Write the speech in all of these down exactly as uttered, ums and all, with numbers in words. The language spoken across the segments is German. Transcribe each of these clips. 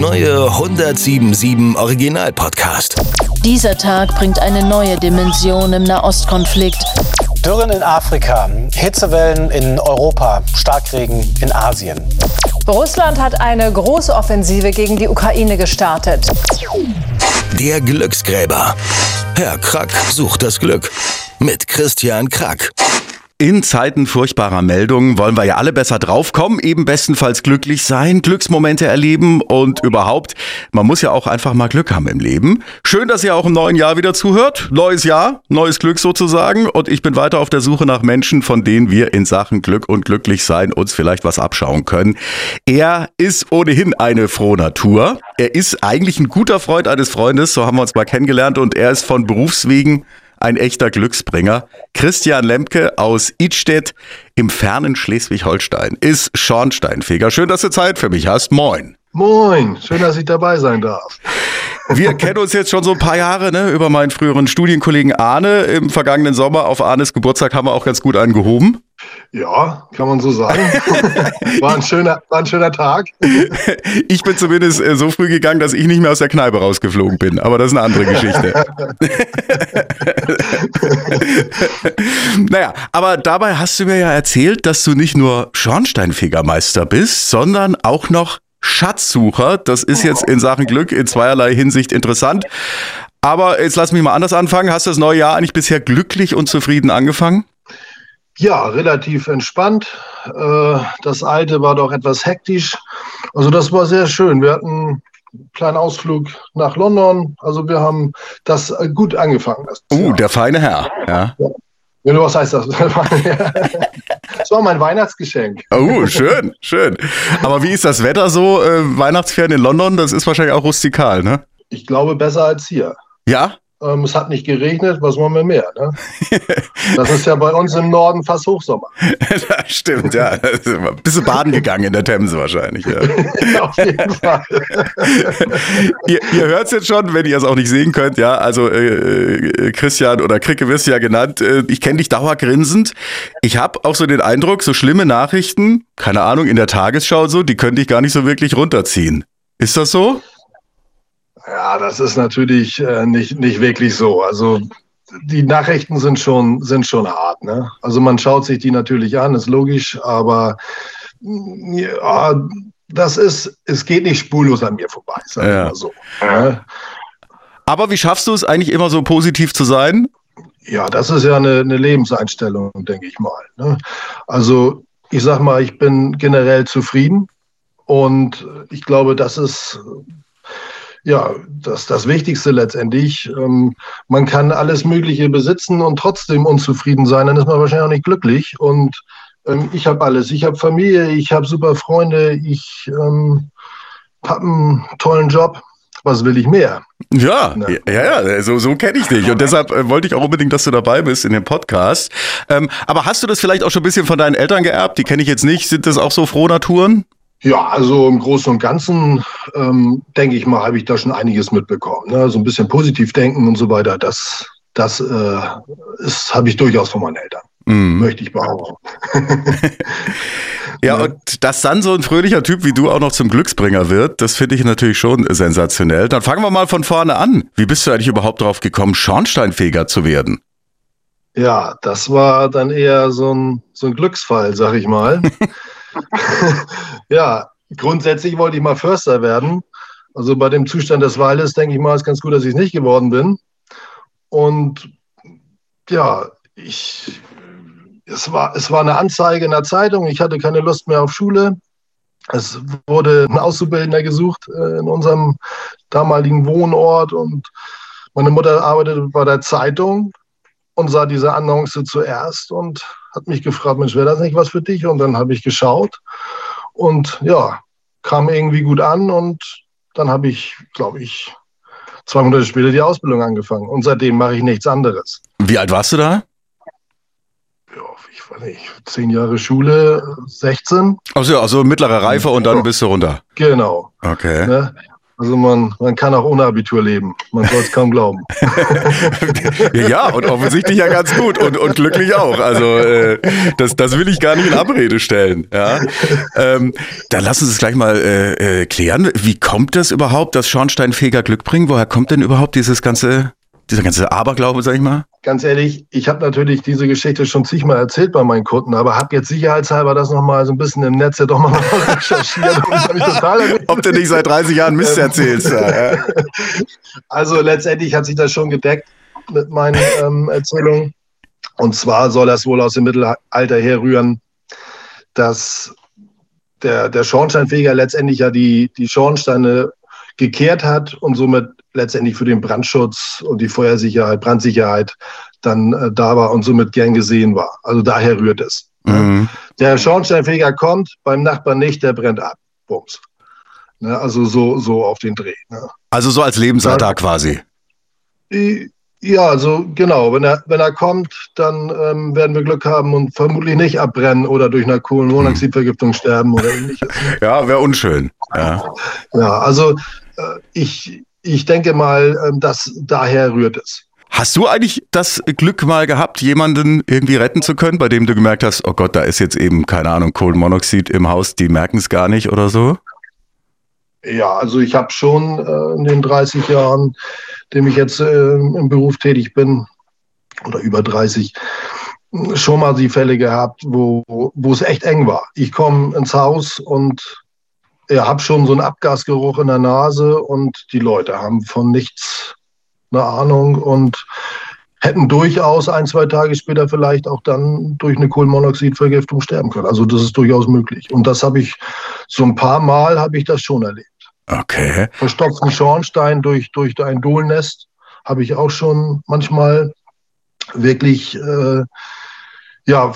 neue hundertsiebenundsiebzig Original-Podcast. Dieser Tag bringt eine neue Dimension im Nahostkonflikt. Dürren in Afrika, Hitzewellen in Europa, Starkregen in Asien. Russland hat eine große Offensive gegen die Ukraine gestartet. Der Glücksgräber. Herr Krack sucht das Glück. Mit Christian Krack. In Zeiten furchtbarer Meldungen wollen wir ja alle besser draufkommen, eben bestenfalls glücklich sein, Glücksmomente erleben und überhaupt, man muss ja auch einfach mal Glück haben im Leben. Schön, dass ihr auch im neuen Jahr wieder zuhört. Neues Jahr, neues Glück sozusagen, und ich bin weiter auf der Suche nach Menschen, von denen wir in Sachen Glück und Glücklichsein uns vielleicht was abschauen können. Er ist ohnehin eine frohe Natur. Er ist eigentlich ein guter Freund eines Freundes, so haben wir uns mal kennengelernt, und er ist von Berufswegen ein echter Glücksbringer. Christian Lemke aus Idstedt im fernen Schleswig-Holstein ist Schornsteinfeger. Schön, dass du Zeit für mich hast. Moin. Moin, schön, dass ich dabei sein darf. Wir kennen uns jetzt schon so ein paar Jahre, ne, über meinen früheren Studienkollegen Arne. Im vergangenen Sommer auf Arnes Geburtstag haben wir auch ganz gut einen gehoben. Ja, kann man so sagen. War ein schöner, war ein schöner Tag. Ich bin zumindest so früh gegangen, dass ich nicht mehr aus der Kneipe rausgeflogen bin. Aber das ist eine andere Geschichte. Naja, aber dabei hast du mir ja erzählt, dass du nicht nur Schornsteinfegermeister bist, sondern auch noch Schatzsucher. Das ist jetzt in Sachen Glück in zweierlei Hinsicht interessant. Aber jetzt lass mich mal anders anfangen. Hast du das neue Jahr eigentlich bisher glücklich und zufrieden angefangen? Ja, relativ entspannt. Das alte war doch etwas hektisch. Also das war sehr schön. Wir hatten einen kleinen Ausflug nach London. Also wir haben das gut angefangen. Uh, der feine Herr. Ja. Ja, was heißt das? Das war mein Weihnachtsgeschenk. Oh, schön, schön. Aber wie ist das Wetter so? Äh, Weihnachtsferien in London, das ist wahrscheinlich auch rustikal, ne? Ich glaube, besser als hier. Ja? Ähm, es hat nicht geregnet, was wollen wir mehr, ne? Das ist ja bei uns im Norden fast Hochsommer. Das stimmt, ja. Ein bisschen baden gegangen in der Themse wahrscheinlich. Ja. Auf jeden Fall. ihr ihr hört es jetzt schon, wenn ihr es auch nicht sehen könnt, ja. Also äh, Christian oder Kricke wirst du ja genannt. Äh, ich kenne dich dauergrinsend. Ich habe auch so den Eindruck, so schlimme Nachrichten, keine Ahnung, in der Tagesschau so, die können dich gar nicht so wirklich runterziehen. Ist das so? Ja, das ist natürlich äh, nicht, nicht wirklich so. Also die Nachrichten sind schon, sind schon hart, ne? Also man schaut sich die natürlich an, ist logisch, aber ja, das ist, es geht nicht spurlos an mir vorbei, sag ich mal so. Ne? Aber wie schaffst du es eigentlich immer so positiv zu sein? Ja, das ist ja eine, eine Lebenseinstellung, denke ich mal, ne? Also ich sag mal, ich bin generell zufrieden und ich glaube, das ist ja, das ist das Wichtigste letztendlich. Ähm, man kann alles Mögliche besitzen und trotzdem unzufrieden sein, dann ist man wahrscheinlich auch nicht glücklich. Und ähm, ich habe alles. Ich habe Familie, ich habe super Freunde, ich ähm, habe einen tollen Job. Was will ich mehr? Ja, ne? ja, ja, so, so kenne ich dich. Und deshalb äh, wollte ich auch unbedingt, dass du dabei bist in dem Podcast. Ähm, aber hast du das vielleicht auch schon ein bisschen von deinen Eltern geerbt? Die kenne ich jetzt nicht. Sind das auch so Frohnaturen? Ja, also im Großen und Ganzen, ähm, denke ich mal, habe ich da schon einiges mitbekommen. Ne? So ein bisschen positiv denken und so weiter, das, das äh, ist, habe ich durchaus von meinen Eltern, mm. möchte ich behaupten. Ja, und dass dann so ein fröhlicher Typ wie du auch noch zum Glücksbringer wird, das finde ich natürlich schon sensationell. Dann fangen wir mal von vorne an. Wie bist du eigentlich überhaupt drauf gekommen, Schornsteinfeger zu werden? Ja, das war dann eher so ein, so ein Glücksfall, sag ich mal. Ja, grundsätzlich wollte ich mal Förster werden. Also bei dem Zustand des Waldes, denke ich mal, ist ganz gut, dass ich es nicht geworden bin. Und ja, ich, es war, es war eine Anzeige in der Zeitung. Ich hatte keine Lust mehr auf Schule. Es wurde ein Auszubildender gesucht äh, in unserem damaligen Wohnort. Und meine Mutter arbeitete bei der Zeitung und sah diese Annonce zuerst und hat mich gefragt, Mensch, wäre das nicht was für dich? Und dann habe ich geschaut und ja, kam irgendwie gut an und dann habe ich, glaube ich, zwei Monate später die Ausbildung angefangen und seitdem mache ich nichts anderes. Wie alt warst du da? Ja, ich weiß nicht, zehn Jahre Schule, sechzehn. Also, also mittlere Reife und dann bist du runter. Genau. Okay. Ne? Also man, man kann auch ohne Abitur leben. Man soll es kaum glauben. Ja, und offensichtlich ja ganz gut und, und glücklich auch. Also äh, das, das will ich gar nicht in Abrede stellen. Ja? Ähm, dann lass uns es gleich mal äh, äh, klären. Wie kommt das überhaupt, dass Schornsteinfeger Glück bringen? Woher kommt denn überhaupt dieses ganze, dieser ganze Aberglaube, sag ich mal? Ganz ehrlich, ich habe natürlich diese Geschichte schon zigmal erzählt bei meinen Kunden, aber habe jetzt sicherheitshalber das nochmal so ein bisschen im Netz ja doch mal recherchiert. Und total Ob du nicht seit dreißig Jahren Mist erzählst. Ja. Also letztendlich hat sich das schon gedeckt mit meinen ähm, Erzählungen. Und zwar soll das wohl aus dem Mittelalter herrühren, dass der, der Schornsteinfeger letztendlich ja die, die Schornsteine gekehrt hat und somit letztendlich für den Brandschutz und die Feuersicherheit, Brandsicherheit dann äh, da war und somit gern gesehen war. Also daher rührt es. Mhm. Der Schornsteinfeger kommt, beim Nachbarn nicht, der brennt ab. Bums. Ne, also so, so auf den Dreh. Ne. Also so als Lebensaltar ja, quasi. Ja, also genau. Wenn er, wenn er kommt, dann ähm, werden wir Glück haben und vermutlich nicht abbrennen oder durch eine Kohlenmonoxidvergiftung sterben oder ähnliches. Ja, wäre unschön. Ja, ja also äh, ich... Ich denke mal, dass daher rührt es. Hast du eigentlich das Glück mal gehabt, jemanden irgendwie retten zu können, bei dem du gemerkt hast, oh Gott, da ist jetzt eben, keine Ahnung, Kohlenmonoxid im Haus, die merken es gar nicht oder so? Ja, also ich habe schon äh, in den dreißig Jahren, dem ich jetzt äh, im Beruf tätig bin, oder über dreißig, schon mal die Fälle gehabt, wo, wo es echt eng war. Ich komme ins Haus und Ich habe schon so einen Abgasgeruch in der Nase und die Leute haben von nichts eine Ahnung und hätten durchaus ein, zwei Tage später vielleicht auch dann durch eine Kohlenmonoxidvergiftung sterben können. Also das ist durchaus möglich. Und das habe ich so ein paar Mal habe ich das schon erlebt. Okay. Verstopften Schornstein durch, durch ein Dohlnest habe ich auch schon manchmal wirklich äh, ja,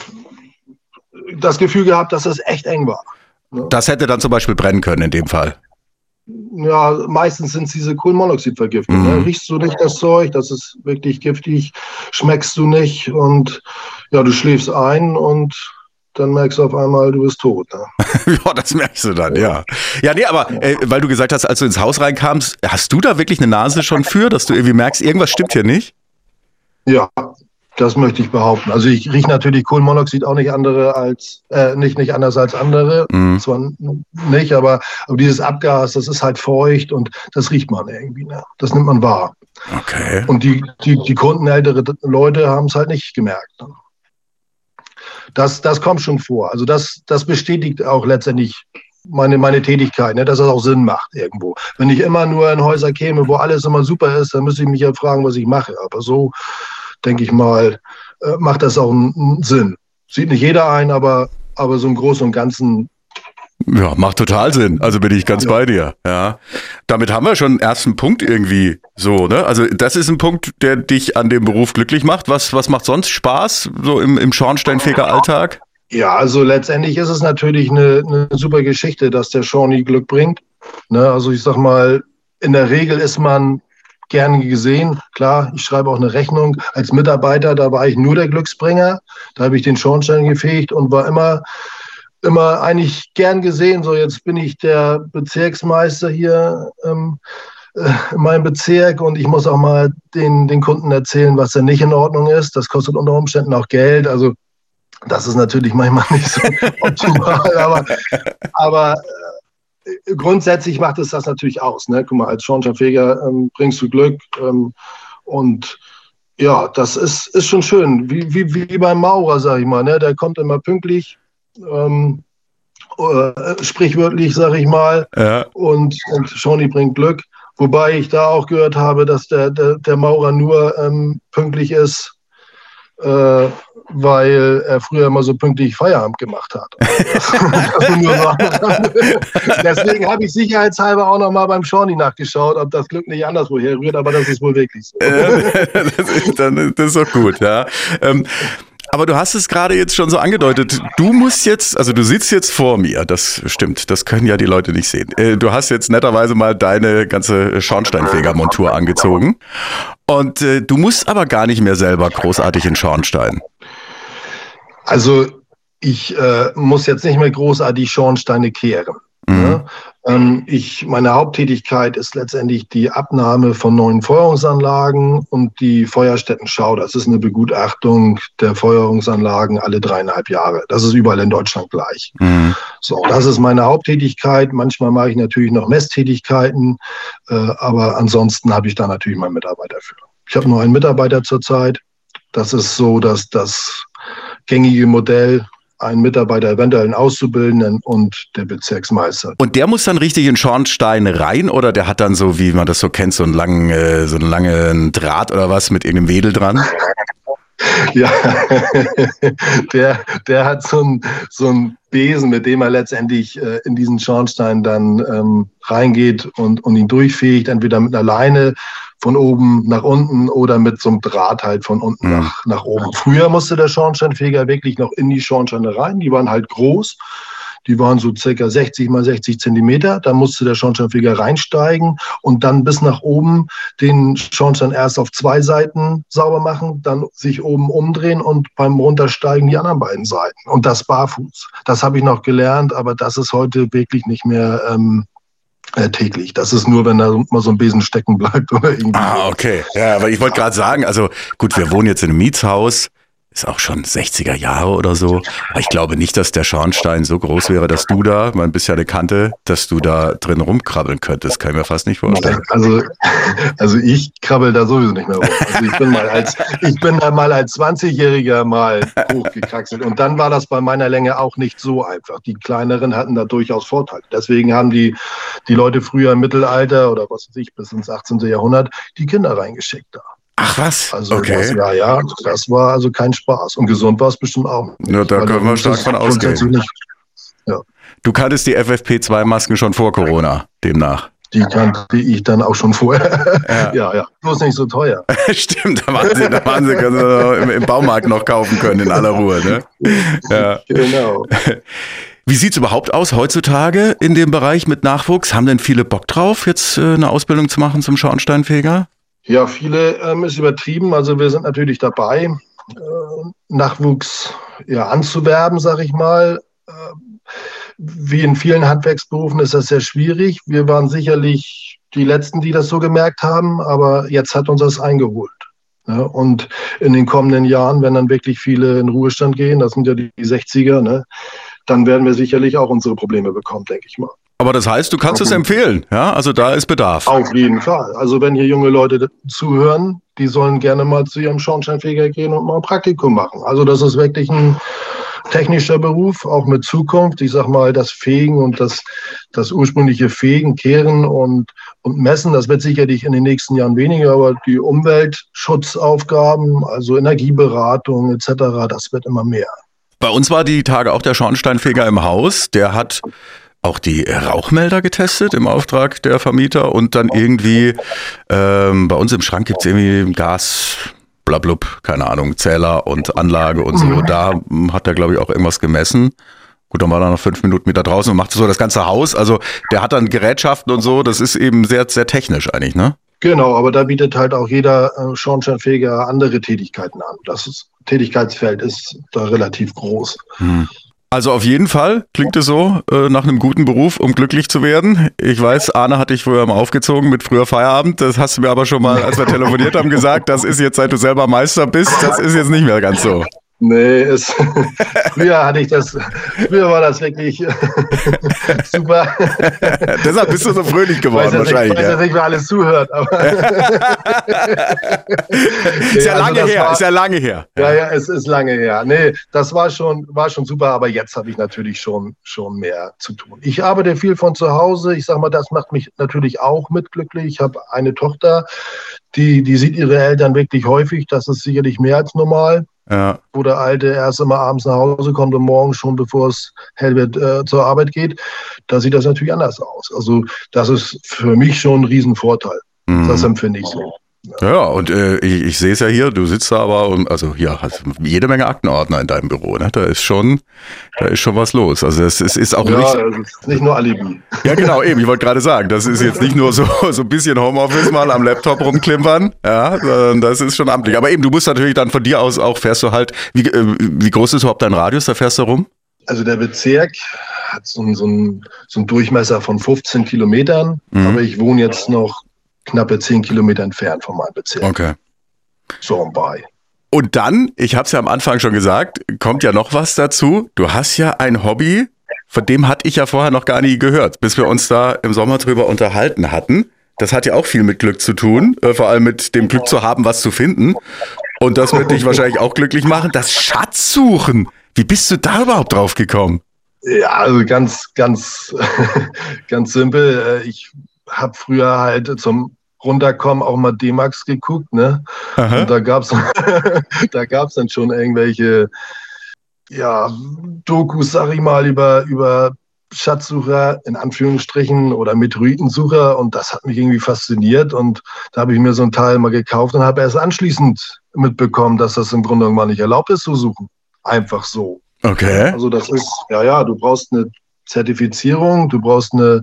das Gefühl gehabt, dass das echt eng war. Das hätte dann zum Beispiel brennen können in dem Fall. Ja, meistens sind es diese Kohlenmonoxidvergiftungen. Mhm. Ne? Riechst du nicht das Zeug, das ist wirklich giftig, schmeckst du nicht und ja, du schläfst ein und dann merkst du auf einmal, du bist tot. Ne? Ja, das merkst du dann, ja. Ja, nee, aber äh, weil du gesagt hast, als du ins Haus reinkamst, hast du da wirklich eine Nase schon für, dass du irgendwie merkst, irgendwas stimmt hier nicht? Ja, das möchte ich behaupten. Also ich rieche natürlich Kohlenmonoxid auch nicht andere als äh, nicht nicht anders als andere, mhm. zwar nicht, aber, aber dieses Abgas, das ist halt feucht und das riecht man irgendwie. Ne? Das nimmt man wahr. Okay. Und die die die Kunden, ältere Leute, haben es halt nicht gemerkt. Ne? Das das kommt schon vor. Also das das bestätigt auch letztendlich meine meine Tätigkeit, ne? Dass das auch Sinn macht irgendwo. Wenn ich immer nur in Häuser käme, wo alles immer super ist, dann müsste ich mich ja fragen, was ich mache. Aber so denke ich mal, äh, macht das auch einen Sinn. Sieht nicht jeder ein, aber, aber so im Großen und Ganzen. Ja, macht total Sinn. Also bin ich ganz ja. bei dir. Ja. Damit haben wir schon einen ersten Punkt irgendwie so, ne? Also das ist ein Punkt, der dich an dem Beruf glücklich macht. Was, was macht sonst Spaß, so im, im Schornsteinfeger-Alltag? Ja, also letztendlich ist es natürlich eine, eine super Geschichte, dass der Schorni Glück bringt. Ne? Also ich sag mal, in der Regel ist man gerne gesehen. Klar, ich schreibe auch eine Rechnung. Als Mitarbeiter, da war ich nur der Glücksbringer. Da habe ich den Schornstein gefegt und war immer, immer eigentlich gern gesehen. So, jetzt bin ich der Bezirksmeister hier ähm, äh, in meinem Bezirk und ich muss auch mal den, den Kunden erzählen, was da nicht in Ordnung ist. Das kostet unter Umständen auch Geld. Also das ist natürlich manchmal nicht so optimal, aber, aber grundsätzlich macht es das natürlich aus. Ne? Guck mal, als Schornsteinfeger ähm, bringst du Glück ähm, und ja, das ist, ist schon schön. Wie, wie, wie beim Maurer, sag ich mal. Ne? Der kommt immer pünktlich, ähm, äh, sprichwörtlich, sag ich mal, ja. und, und Schorni bringt Glück. Wobei ich da auch gehört habe, dass der, der, der Maurer nur ähm, pünktlich ist, äh, weil er früher immer so pünktlich Feierabend gemacht hat. Deswegen habe ich sicherheitshalber auch noch mal beim Schorni nachgeschaut, ob das Glück nicht anderswo herrührt, aber das ist wohl wirklich so. das, ist, dann, das ist doch gut, ja. Ähm, aber du hast es gerade jetzt schon so angedeutet, du musst jetzt, also du sitzt jetzt vor mir, das stimmt, das können ja die Leute nicht sehen. Du hast jetzt netterweise mal deine ganze Schornsteinfegermontur angezogen und äh, du musst aber gar nicht mehr selber großartig in Schornstein. Also ich äh, muss jetzt nicht mehr großartig Schornsteine kehren. Mhm. Ne? Ähm, ich, meine Haupttätigkeit ist letztendlich die Abnahme von neuen Feuerungsanlagen und die Feuerstättenschau. Das ist eine Begutachtung der Feuerungsanlagen alle dreieinhalb Jahre. Das ist überall in Deutschland gleich. Mhm. So, das ist meine Haupttätigkeit. Manchmal mache ich natürlich noch Messtätigkeiten, äh, aber ansonsten habe ich da natürlich meinen Mitarbeiter für. Ich habe nur einen Mitarbeiter zurzeit. Das ist so, dass das gängige Modell, ein Mitarbeiter, eventuell einen Auszubildenden und der Bezirksmeister. Und der muss dann richtig in Schornstein rein oder der hat dann so, wie man das so kennt, so einen langen, äh, so einen langen Draht oder was mit irgendeinem Wedel dran? Ja, der, der hat so einen so einen Besen, mit dem er letztendlich äh, in diesen Schornstein dann ähm, reingeht und, und ihn durchfegt, entweder mit einer Leine von oben nach unten oder mit so einem Draht halt von unten mhm. nach, nach oben. Früher musste der Schornsteinfeger wirklich noch in die Schornsteine rein. Die waren halt groß. Die waren so circa sechzig mal sechzig Zentimeter. Da musste der Schornsteinfeger reinsteigen und dann bis nach oben den Schornstein erst auf zwei Seiten sauber machen, dann sich oben umdrehen und beim Runtersteigen die anderen beiden Seiten. Und das barfuß. Das habe ich noch gelernt, aber das ist heute wirklich nicht mehr ähm, äh, täglich. Das ist nur, wenn da mal so ein Besen stecken bleibt oder irgendwie. Ah, okay. Ja, aber ich wollte gerade sagen, also gut, wir wohnen jetzt in einem Mietshaus. Ist auch schon sechziger Jahre oder so. Aber ich glaube nicht, dass der Schornstein so groß wäre, dass du da, man bist ja eine Kante, dass du da drin rumkrabbeln könntest. Kann ich mir fast nicht vorstellen. Also, also ich krabbel da sowieso nicht mehr rum. Also ich bin mal als, ich bin da mal als zwanzigjähriger mal hochgekraxelt. Und dann war das bei meiner Länge auch nicht so einfach. Die kleineren hatten da durchaus Vorteile. Deswegen haben die, die Leute früher im Mittelalter oder was weiß ich, bis ins achtzehnten Jahrhundert die Kinder reingeschickt da. Ach was? Also okay. Das, ja, ja, das war also kein Spaß. Und gesund war es bestimmt auch nicht. Ja, da können wir stark von ausgehen. Ja. Du kanntest die F F P zwei Masken schon vor Corona, demnach. Die kannte ich dann auch schon vorher. Ja, ja. ja. Bloß nicht so teuer. Stimmt, da waren sie, da waren sie im, im Baumarkt noch kaufen können, in aller Ruhe. Ne? Ja. Genau. Wie sieht es überhaupt aus heutzutage in dem Bereich mit Nachwuchs? Haben denn viele Bock drauf, jetzt äh, eine Ausbildung zu machen zum Schornsteinfeger? Ja, viele ähm, ist übertrieben. Also wir sind natürlich dabei, äh, Nachwuchs ja, anzuwerben, sag ich mal. Äh, wie in vielen Handwerksberufen ist das sehr schwierig. Wir waren sicherlich die Letzten, die das so gemerkt haben, aber jetzt hat uns das eingeholt. Ja, und in den kommenden Jahren, wenn dann wirklich viele in Ruhestand gehen, das sind ja die sechziger, ne, dann werden wir sicherlich auch unsere Probleme bekommen, denke ich mal. Aber das heißt, du kannst es empfehlen, ja? Also da ist Bedarf. Auf jeden Fall. Also wenn hier junge Leute zuhören, die sollen gerne mal zu ihrem Schornsteinfeger gehen und mal ein Praktikum machen. Also das ist wirklich ein technischer Beruf, auch mit Zukunft. Ich sag mal, das Fegen und das, das ursprüngliche Fegen, Kehren und, und Messen, das wird sicherlich in den nächsten Jahren weniger, aber die Umweltschutzaufgaben, also Energieberatung et cetera, das wird immer mehr. Bei uns war die Tage auch der Schornsteinfeger im Haus, der hat auch die Rauchmelder getestet im Auftrag der Vermieter und dann irgendwie, ähm, bei uns im Schrank gibt es irgendwie Gas, blablub, keine Ahnung, Zähler und Anlage und so. Da hat er, glaube ich, auch irgendwas gemessen. Gut, dann war er noch fünf Minuten mit da draußen und machte so das ganze Haus. Also der hat dann Gerätschaften und so, das ist eben sehr, sehr technisch eigentlich, ne? Genau, aber da bietet halt auch jeder äh, Schornsteinfeger andere Tätigkeiten an. Das ist, Tätigkeitsfeld ist da relativ groß. Hm. Also auf jeden Fall klingt es so äh, nach einem guten Beruf, um glücklich zu werden. Ich weiß, Arne hat dich früher mal aufgezogen mit früher Feierabend. Das hast du mir aber schon mal, als wir telefoniert haben, gesagt, das ist jetzt, seit du selber Meister bist, das ist jetzt nicht mehr ganz so. Nee, es, früher hatte ich das, früher war das wirklich super. Deshalb bist du so fröhlich geworden, ich weiß wahrscheinlich. Ich weiß ja nicht, wer alles zuhört. Aber ist ja lange also her, war, ist ja lange her. Ja, ja, es ist lange her. Nee, das war schon, war schon super, aber jetzt habe ich natürlich schon, schon mehr zu tun. Ich arbeite viel von zu Hause. Ich sage mal, das macht mich natürlich auch mit glücklich. Ich habe eine Tochter, die, die sieht ihre Eltern wirklich häufig. Das ist sicherlich mehr als normal. Ja. Wo der Alte erst immer abends nach Hause kommt und morgens schon, bevor es hell wird, äh, zur Arbeit geht, da sieht das natürlich anders aus. Also das ist für mich schon ein Riesenvorteil. Mhm. Das empfinde ich so. Ja, ja und äh, ich, ich sehe es ja hier, du sitzt da aber und also hier hast jede Menge Aktenordner in deinem Büro, ne? Da ist schon, da ist schon was los. Also es, es ist auch ja, nicht, das ist nicht nur Alibi. Ja, genau, eben. Ich wollte gerade sagen, das ist jetzt nicht nur so so ein bisschen Homeoffice mal am Laptop rumklimpern, ja, sondern das ist schon amtlich. Aber eben, du musst natürlich dann von dir aus auch fährst du halt. Wie, äh, wie groß ist überhaupt dein Radius? Da fährst du rum? Also der Bezirk hat so, ein, so, ein, so einen Durchmesser von fünfzehn Kilometern, mhm. aber ich wohne jetzt noch knappe zehn Kilometer entfernt von meinem Bezirk. Okay. So bei. Und dann, ich habe es ja am Anfang schon gesagt, kommt ja noch was dazu. Du hast ja ein Hobby, von dem hatte ich ja vorher noch gar nie gehört, bis wir uns da im Sommer drüber unterhalten hatten. Das hat ja auch viel mit Glück zu tun, äh, vor allem mit dem Glück zu haben, was zu finden. Und das wird dich wahrscheinlich auch glücklich machen. Das Schatzsuchen. Wie bist du da überhaupt drauf gekommen? Ja, also ganz, ganz, ganz simpel. Ich habe früher halt zum Runterkommen auch mal D-Max geguckt, ne? Aha. Und da gab's, da gab's dann schon irgendwelche, ja, Dokus, sag ich mal, über, über Schatzsucher, in Anführungsstrichen, oder Meteoritensucher, und das hat mich irgendwie fasziniert, und da habe ich mir so ein Teil mal gekauft und habe erst anschließend mitbekommen, dass das im Grunde genommen nicht erlaubt ist zu suchen. Einfach so. Okay. Also das ist, ja, ja, du brauchst eine Zertifizierung, du brauchst eine,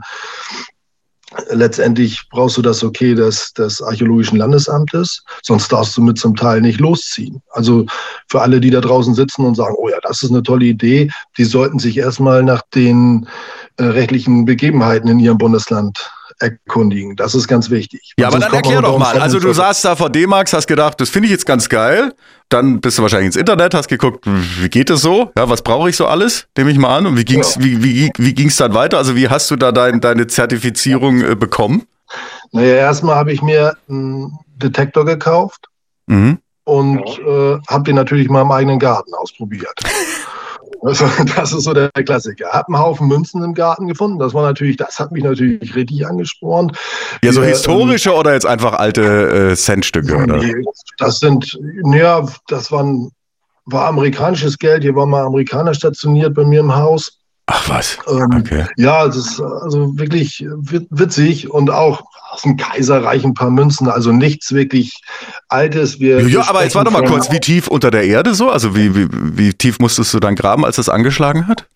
letztendlich brauchst du das Okay des, des Archäologischen Landesamtes, sonst darfst du mit zum Teil nicht losziehen. Also für alle, die da draußen sitzen und sagen, oh ja, das ist eine tolle Idee, die sollten sich erstmal nach den äh, rechtlichen Begebenheiten in ihrem Bundesland erkundigen. Das ist ganz wichtig. Ja, aber dann erklär doch mal. Also du saßt da vor D-Max, hast gedacht, das finde ich jetzt ganz geil. Dann bist du wahrscheinlich ins Internet, hast geguckt, wie geht es so? Ja, was brauche ich so alles? Nehme ich mal an. Und wie ging's, ja. wie, wie, wie ging's dann weiter? Also wie hast du da dein, deine Zertifizierung äh, bekommen? Naja, erstmal habe ich mir einen Detektor gekauft mhm. und äh, habe den natürlich mal im eigenen Garten ausprobiert. Also, das ist so der Klassiker. Hab einen Haufen Münzen im Garten gefunden. Das war natürlich, das hat mich natürlich richtig angespornt. Ja, so historische ähm, oder jetzt einfach alte äh, Centstücke, oder? Das sind, ja, das waren, war amerikanisches Geld. Hier war mal Amerikaner stationiert bei mir im Haus. Ach was, ähm, okay. Ja, das ist also wirklich witzig, und auch aus dem Kaiserreich ein paar Münzen, also nichts wirklich Altes. Wir, ja, wir aber jetzt warte mal kurz, wie tief unter der Erde so? Also wie, wie, wie tief musstest du dann graben, als das angeschlagen hat?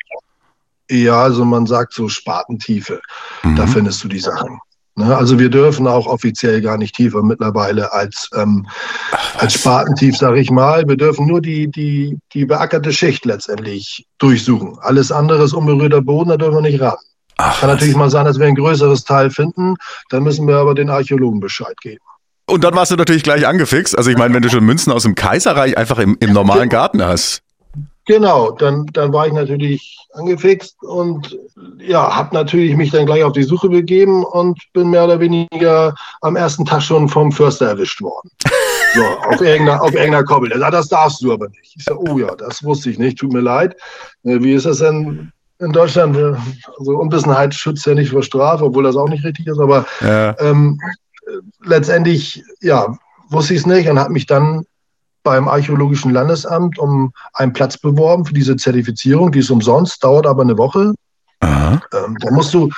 Ja, also man sagt so Spatentiefe, mhm. da findest du die Sachen. Ne? Also wir dürfen auch offiziell gar nicht tiefer mittlerweile als, ähm, Ach, als Spatentief, sage ich mal. Wir dürfen nur die, die, die beackerte Schicht letztendlich durchsuchen. Alles andere ist unberührter Boden, da dürfen wir nicht ran. Ach, Kann was? natürlich mal sein, dass wir ein größeres Teil finden, dann müssen wir aber den Archäologen Bescheid geben. Und dann warst du natürlich gleich angefixt. Also ich meine, wenn du schon Münzen aus dem Kaiserreich einfach im, im normalen Garten hast. Genau, dann, dann war ich natürlich angefixt und ja, habe natürlich mich dann gleich auf die Suche begeben und bin mehr oder weniger am ersten Tag schon vom Förster erwischt worden. So, auf irgendeiner, auf irgendeiner Koppel. Er sagt, das darfst du aber nicht. Ich sage, oh ja, das wusste ich nicht, tut mir leid. Wie ist das denn in Deutschland? Also Unwissenheit schützt ja nicht vor Strafe, obwohl das auch nicht richtig ist, aber ja. ähm, letztendlich, ja, wusste ich es nicht und habe mich dann beim Archäologischen Landesamt um einen Platz beworben für diese Zertifizierung. Die ist umsonst, dauert aber eine Woche. Ähm, da musst du,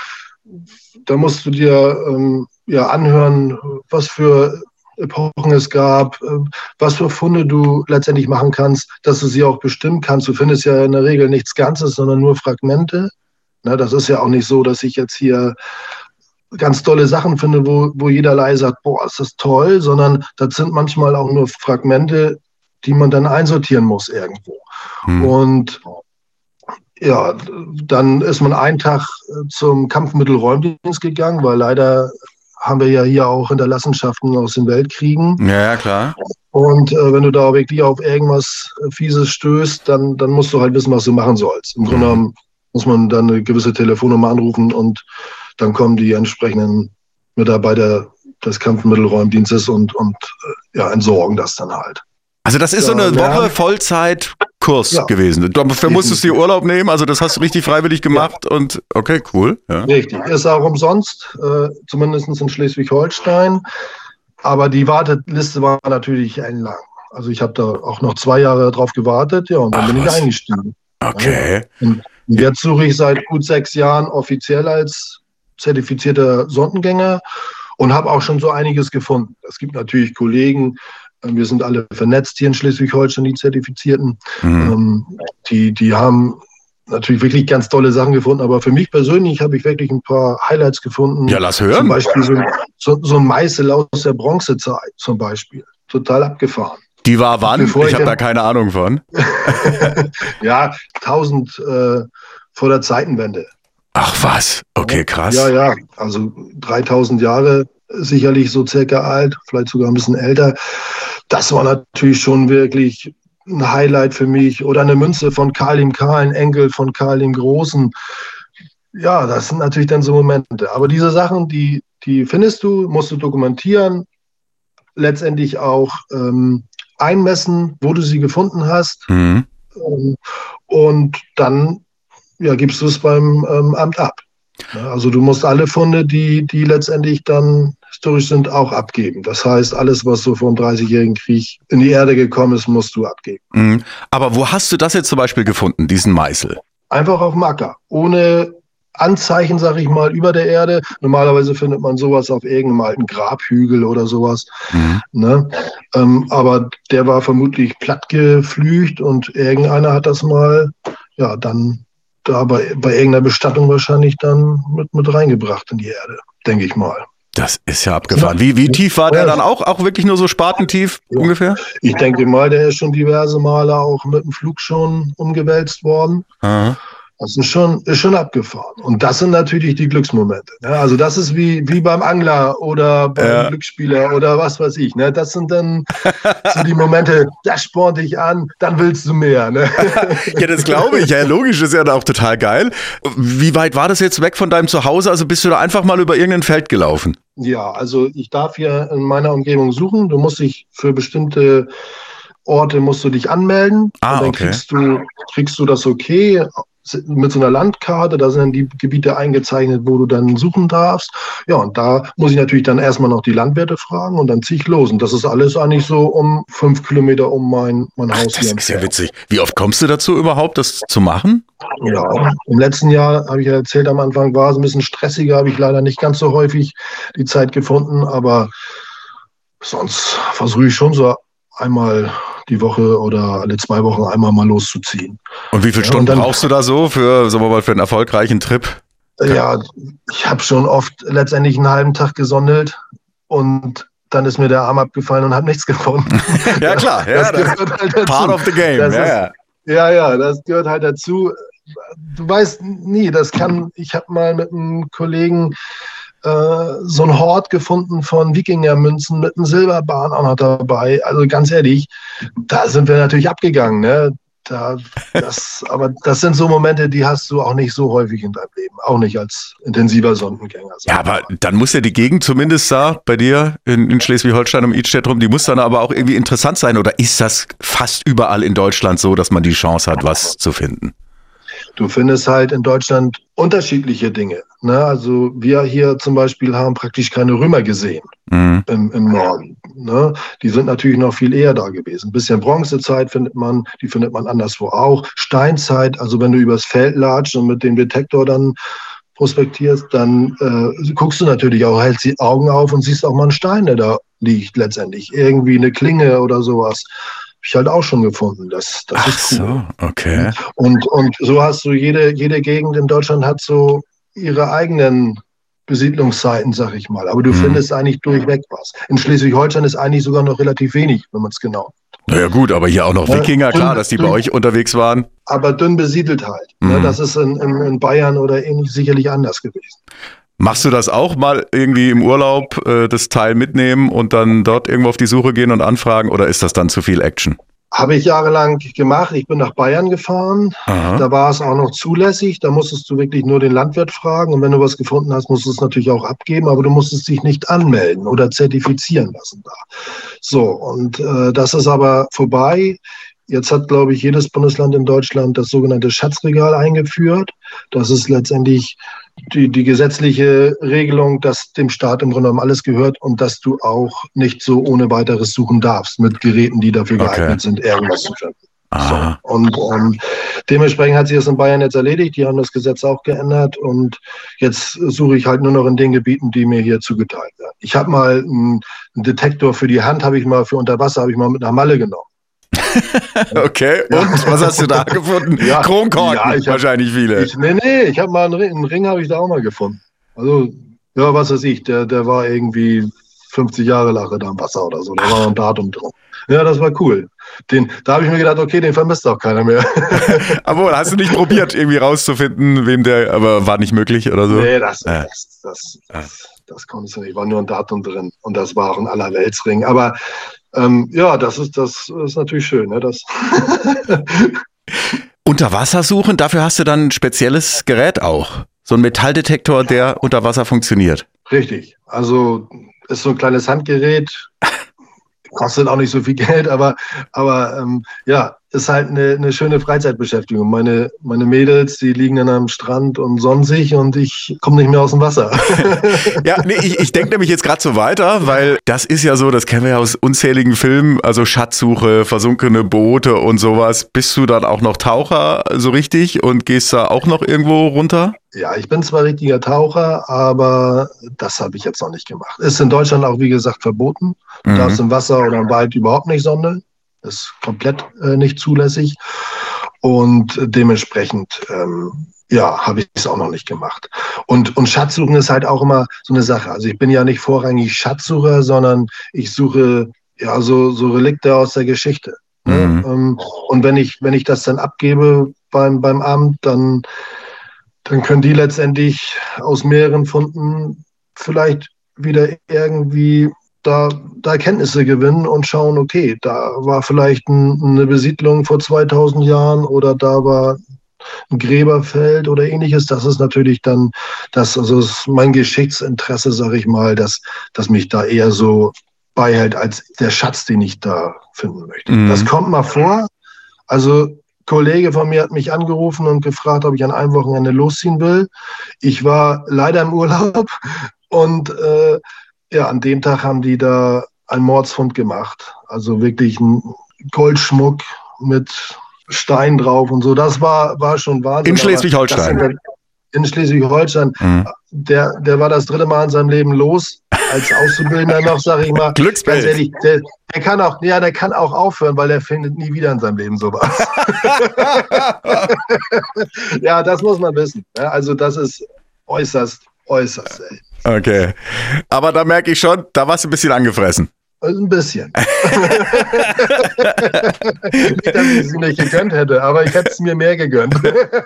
da musst du dir ähm, ja, anhören, was für Epochen es gab, äh, was für Funde du letztendlich machen kannst, dass du sie auch bestimmen kannst. Du findest ja in der Regel nichts Ganzes, sondern nur Fragmente. Na, das ist ja auch nicht so, dass ich jetzt hier ganz tolle Sachen finde, wo, wo jederlei sagt, boah, ist das toll, sondern das sind manchmal auch nur Fragmente, die man dann einsortieren muss irgendwo. Hm. Und ja, dann ist man einen Tag zum Kampfmittelräumdienst gegangen, weil leider haben wir ja hier auch Hinterlassenschaften aus den Weltkriegen. Ja, ja, klar. Und äh, wenn du da wirklich auf irgendwas Fieses stößt, dann, dann musst du halt wissen, was du machen sollst. Im Grunde genommen muss man dann eine gewisse Telefonnummer anrufen und dann kommen die entsprechenden Mitarbeiter des Kampfmittelräumdienstes und, und ja, entsorgen das dann halt. Also das ist ja, so eine Woche Vollzeitkurs ja. gewesen. Dafür musstest du dir Urlaub nehmen, also das hast du richtig freiwillig gemacht ja. und okay, cool. Ja. Richtig, ist auch umsonst, äh, zumindest in Schleswig-Holstein, aber die Warteliste war natürlich ellenlang. Also ich habe da auch noch zwei Jahre drauf gewartet, ja, und dann Ach, bin ich was? eingestiegen. Okay. Ja. Und jetzt suche ich seit gut sechs Jahren offiziell als zertifizierter Sondengänger und habe auch schon so einiges gefunden. Es gibt natürlich Kollegen, wir sind alle vernetzt hier in Schleswig-Holstein, die Zertifizierten, mhm. ähm, die, die haben natürlich wirklich ganz tolle Sachen gefunden, aber für mich persönlich habe ich wirklich ein paar Highlights gefunden. Ja, lass hören. Zum Beispiel so, so, so ein Meißel aus der Bronzezeit zum Beispiel, total abgefahren. Die war wann? Bevor ich ich habe da keine Ahnung von. Ja, tausend, äh, vor der Zeitenwende. Ach was, okay, krass. Ja, ja, also dreitausend Jahre sicherlich so circa alt, vielleicht sogar ein bisschen älter. Das war natürlich schon wirklich ein Highlight für mich. Oder eine Münze von Karl dem Kahlen, Enkel von Karl dem Großen. Ja, das sind natürlich dann so Momente. Aber diese Sachen, die, die findest du, musst du dokumentieren, letztendlich auch ähm, einmessen, wo du sie gefunden hast. Mhm. Ähm, und dann ja, gibst du es beim ähm, Amt ab. Ja, also du musst alle Funde, die, die letztendlich dann historisch sind, auch abgeben. Das heißt, alles, was so vom dreißigjährigen Krieg in die Erde gekommen ist, musst du abgeben. Mhm. Aber wo hast du das jetzt zum Beispiel gefunden, diesen Meißel? Einfach auf dem Acker, ohne Anzeichen, sag ich mal, über der Erde. Normalerweise findet man sowas auf irgendeinem alten Grabhügel oder sowas. Mhm. Ne? Ähm, aber der war vermutlich plattgeflügt und irgendeiner hat das mal, ja, dann da bei, bei irgendeiner Bestattung wahrscheinlich dann mit, mit reingebracht in die Erde, denke ich mal. Das ist ja abgefahren. Wie, wie tief war der dann auch? Auch wirklich nur so spatentief ja. ungefähr? Ich denke mal, der ist schon diverse Male auch mit dem Flug schon umgewälzt worden. Aha. Das ist schon, ist schon abgefahren. Und das sind natürlich die Glücksmomente. Ne? Also das ist wie, wie beim Angler oder beim ja. Glücksspieler oder was weiß ich. Ne? Das sind dann so die Momente, das spornt dich an, dann willst du mehr. Ne? Ja, das glaube ich. Ja, logisch, ist ja auch total geil. Wie weit war das jetzt weg von deinem Zuhause? Also bist du da einfach mal über irgendein Feld gelaufen? Ja, also ich darf hier in meiner Umgebung suchen. Du musst dich für bestimmte Orte musst du dich anmelden. Ah, und dann okay. kriegst du, kriegst du das okay mit so einer Landkarte, da sind dann die Gebiete eingezeichnet, wo du dann suchen darfst. Ja, und da muss ich natürlich dann erstmal noch die Landwirte fragen und dann ziehe ich los. Und das ist alles eigentlich so um fünf Kilometer um mein, mein Ach, Haus das hier. Das ist ja witzig. Wie oft kommst du dazu überhaupt, das zu machen? Ja, im letzten Jahr, habe ich ja erzählt, am Anfang war es ein bisschen stressiger, habe ich leider nicht ganz so häufig die Zeit gefunden, aber sonst versuche ich schon so einmal die Woche oder alle zwei Wochen einmal mal loszuziehen. Und wie viele ja, Stunden dann, brauchst du da so für, sagen wir mal, für einen erfolgreichen Trip? Ja, ich habe schon oft letztendlich einen halben Tag gesondelt und dann ist mir der Arm abgefallen und habe nichts gefunden. Ja klar, ja, das, das gehört halt dazu. Part of the game. Das ja. Ist, ja, ja, das gehört halt dazu. Du weißt nie, das kann, ich habe mal mit einem Kollegen so ein Hort gefunden von Wikingermünzen mit einem Silberbahn auch noch dabei. Also ganz ehrlich, da sind wir natürlich abgegangen. Ne? Da, das, aber das sind so Momente, die hast du auch nicht so häufig in deinem Leben. Auch nicht als intensiver Sondengänger. Ja, aber dann muss ja die Gegend zumindest da bei dir in, in Schleswig-Holstein um Idstedt rum, die muss dann aber auch irgendwie interessant sein. Oder ist das fast überall in Deutschland so, dass man die Chance hat, was zu finden? Du findest halt in Deutschland unterschiedliche Dinge. Ne? Also wir hier zum Beispiel haben praktisch keine Römer gesehen mhm. im, im Norden. Ne? Die sind natürlich noch viel eher da gewesen. Ein bisschen Bronzezeit findet man, die findet man anderswo auch. Steinzeit, also wenn du übers Feld latschst und mit dem Detektor dann prospektierst, dann äh, guckst du natürlich auch, hältst die Augen auf und siehst auch mal einen Stein, der da liegt letztendlich. Irgendwie eine Klinge oder sowas. Ich halt auch schon gefunden. Das, das Ach ist cool. So, okay. Und, und so hast du, jede, jede Gegend in Deutschland hat so ihre eigenen Besiedlungszeiten, sag ich mal. Aber du hm. findest eigentlich durchweg was. In Schleswig-Holstein ist eigentlich sogar noch relativ wenig, wenn man es genau. Naja gut, aber hier auch noch Wikinger, ja, dünn, klar, dass die dünn, bei euch unterwegs waren. Aber dünn besiedelt halt. Hm. Ja, das ist in, in, in Bayern oder ähnlich sicherlich anders gewesen. Machst du das auch mal irgendwie im Urlaub, äh, das Teil mitnehmen und dann dort irgendwo auf die Suche gehen und anfragen oder ist das dann zu viel Action? Habe ich jahrelang gemacht. Ich bin nach Bayern gefahren. Aha. Da war es auch noch zulässig. Da musstest du wirklich nur den Landwirt fragen. Und wenn du was gefunden hast, musst du es natürlich auch abgeben. Aber du musstest dich nicht anmelden oder zertifizieren lassen da. So, und äh, das ist aber vorbei. Jetzt hat, glaube ich, jedes Bundesland in Deutschland das sogenannte Schatzregal eingeführt. Das ist letztendlich die, die gesetzliche Regelung, dass dem Staat im Grunde genommen alles gehört und dass du auch nicht so ohne weiteres suchen darfst mit Geräten, die dafür geeignet okay. sind, irgendwas zu finden. So. Und ähm, dementsprechend hat sich das in Bayern jetzt erledigt. Die haben das Gesetz auch geändert und jetzt suche ich halt nur noch in den Gebieten, die mir hier zugeteilt werden. Ich habe mal einen, einen Detektor für die Hand, habe ich mal für Unterwasser, habe ich mal mit nach Malle genommen. Okay, und ja. Was hast du da gefunden? Ja, Kronkorken, ja, ich hab, wahrscheinlich viele. Ich, nee, nee, ich habe mal einen Ring, einen Ring habe ich da auch mal gefunden. Also, ja, was weiß ich, der, der war irgendwie fünfzig Jahre lag da im Wasser oder so, da war ein Datum drauf. Ja, das war cool. Den, da habe ich mir gedacht, okay, den vermisst auch keiner mehr. Aber hast du nicht probiert, irgendwie rauszufinden, wem der, aber war nicht möglich oder so? Nee, das, äh. das, das, das, das konntest du nicht. War nur ein Datum drin. Und das war auch ein Allerweltsring. Aber ähm, ja, das ist, das ist natürlich schön. Ne? Das Unterwassersuchen, dafür hast du dann ein spezielles Gerät auch. So ein Metalldetektor, der unter Wasser funktioniert. Richtig. Also ist so ein kleines Handgerät. Kostet auch nicht so viel Geld, aber, aber ähm, ja, ist halt eine, eine schöne Freizeitbeschäftigung. Meine, meine Mädels, die liegen dann am Strand und sonnen sich und ich komme nicht mehr aus dem Wasser. Ja, nee, ich, ich denke nämlich jetzt gerade so weiter, weil das ist ja so, das kennen wir ja aus unzähligen Filmen, also Schatzsuche, versunkene Boote und sowas. Bist du dann auch noch Taucher so richtig und gehst da auch noch irgendwo runter? Ja, ich bin zwar richtiger Taucher, aber das habe ich jetzt noch nicht gemacht. Ist in Deutschland auch, wie gesagt, verboten. Du Mhm. darfst im Wasser oder im Wald überhaupt nicht sondeln. Ist komplett äh, nicht zulässig. Und dementsprechend, ähm, ja, habe ich es auch noch nicht gemacht. Und, und Schatzsuchen ist halt auch immer so eine Sache. Also ich bin ja nicht vorrangig Schatzsucher, sondern ich suche ja so, so Relikte aus der Geschichte. Ne? Mhm. Ähm, und wenn ich, wenn ich das dann abgebe beim, beim Amt, dann dann können die letztendlich aus mehreren Funden vielleicht wieder irgendwie da, da Erkenntnisse gewinnen und schauen, okay, da war vielleicht ein, eine Besiedlung vor zweitausend Jahren oder da war ein Gräberfeld oder ähnliches. Das ist natürlich dann, das, also das ist mein Geschichtsinteresse, sage ich mal, dass, dass mich da eher so beihält als der Schatz, den ich da finden möchte. Mhm. Das kommt mal vor. Also Kollege von mir hat mich angerufen und gefragt, ob ich an einem Wochenende losziehen will. Ich war leider im Urlaub und äh, ja, an dem Tag haben die da einen Mordsfund gemacht. Also wirklich ein Goldschmuck mit Stein drauf und so. Das war, war schon Wahnsinn. In Schleswig-Holstein. Aber das sind- In Schleswig-Holstein. Mhm. Der, der war das dritte Mal in seinem Leben los. Als Auszubildender noch, sage ich mal. Glückspilz. Ganz ehrlich, der, der kann auch, ja, der kann auch aufhören, weil er findet nie wieder in seinem Leben sowas. Ja, das muss man wissen. Ja, also das ist äußerst, äußerst selten. Okay. Aber da merke ich schon, da warst du ein bisschen angefressen. Also ein bisschen. Nicht, dass ich es nicht gegönnt hätte, aber ich hätte es mir mehr gegönnt.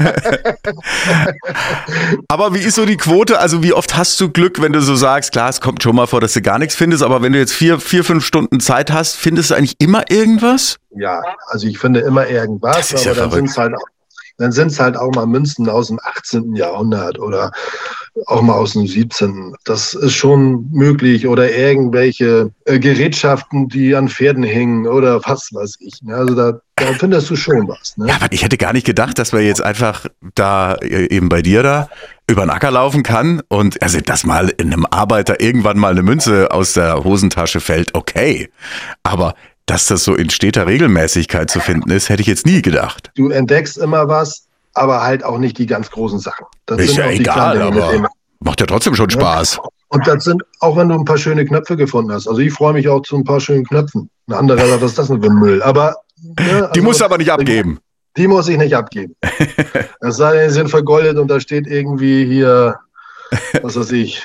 Aber wie ist so die Quote? Also wie oft hast du Glück, wenn du so sagst, klar, es kommt schon mal vor, dass du gar nichts findest, aber wenn du jetzt vier, vier, fünf Stunden Zeit hast, findest du eigentlich immer irgendwas? Ja, also ich finde immer irgendwas, Das ist aber ja dann sind es halt auch, dann sind es halt auch mal Münzen aus dem achtzehnten Jahrhundert oder auch mal aus dem siebzehnten Das ist schon möglich. Oder irgendwelche äh, Gerätschaften, die an Pferden hingen oder was weiß ich. Ne? Also da, da findest du schon was. Ne? Ja, aber ich hätte gar nicht gedacht, dass man jetzt einfach da äh, eben bei dir da über den Acker laufen kann und also dass mal in einem Arbeiter irgendwann mal eine Münze aus der Hosentasche fällt, okay. Aber dass das so in steter Regelmäßigkeit zu finden ist, hätte ich jetzt nie gedacht. Du entdeckst immer was, aber halt auch nicht die ganz großen Sachen. Das Ist sind ja auch die egal, kleinen Dinge, mit aber denen- macht ja trotzdem schon Spaß. Und das sind, auch wenn du ein paar schöne Knöpfe gefunden hast. Also ich freue mich auch zu ein paar schönen Knöpfen. Ein anderer sagt, was ist das denn für ein Müll? Aber ne, also, Die musst du aber nicht abgeben. Die muss ich nicht abgeben. Es sei denn, die sind vergoldet und da steht irgendwie hier, was weiß ich,